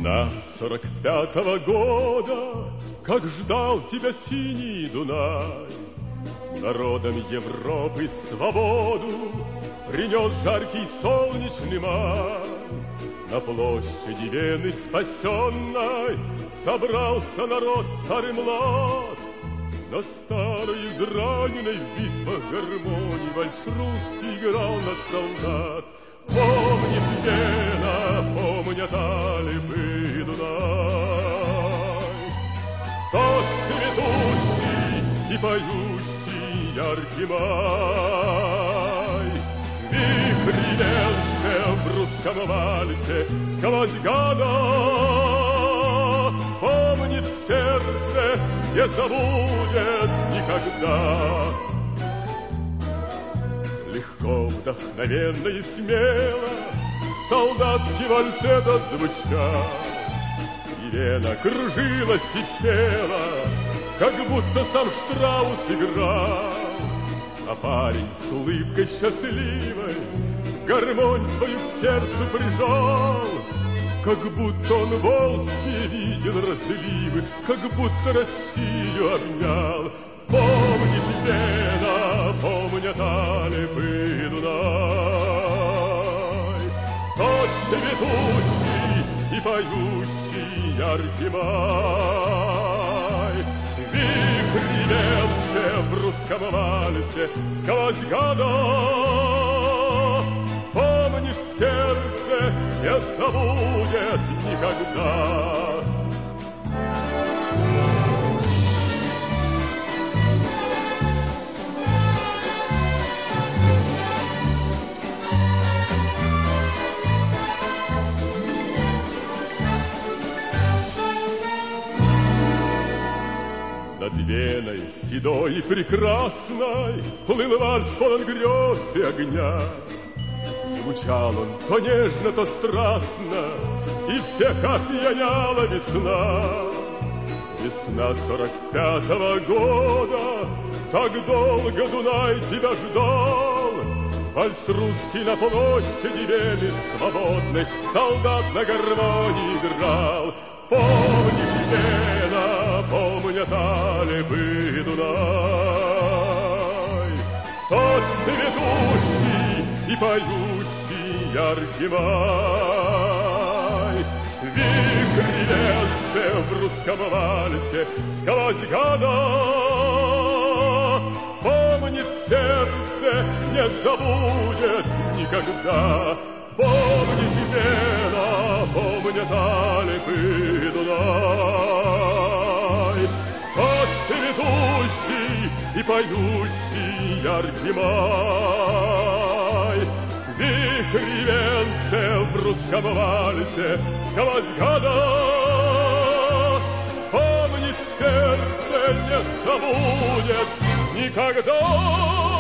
Весна 45-го года, как ждал тебя синий Дунай, народам Европы свободу принес жаркий солнечный май. На площади Вены спасенной собрался народ старый млад. На старой израненной в битвах гармонии вальс русский играл наш солдат. Помнит Вена, помнят Альпы и Дунай, тот цветущий и поющий яркий май. Вихрь лился в русском вальсе сквозь года, помнит сердце, не забудет никогда. Легко, вдохновенно и смело солдатский вальс этот звучал, и Вена кружилась и пела, как будто сам Штраус играл. А парень с улыбкой счастливой гармонь свою к сердцу прижал, как будто он волжские видел разливы, как будто Россию обнял. Помнит Вена, помнят Альпы и Дунай, тот цветущий и поющий яркий май. Вихрь лился в русском вальсе сквозь года, помнит сердце, не забудет никогда. Над Веной седой и прекрасной плыл вальс полон грез и огня. Звучал он то нежно, то страстно, и всех опьяняла весна. Весна 45-го года, так долго Дунай тебя ждал. Вальс русский на площади Вены свободной солдат на гармонии играл. Помнит Вена, помнят Альпы и Дунай, тот цветущий и поющий яркий май. Вихрь лился в русском вальсе сквозь года, помнит сердце, не забудет никогда. Помнит Вена, помнят Альпы и Дунай, тот цветущий и поющий яркий май. Вихрь лился в русском вальсе сквозь года, помнит сердце, не забудет никогда.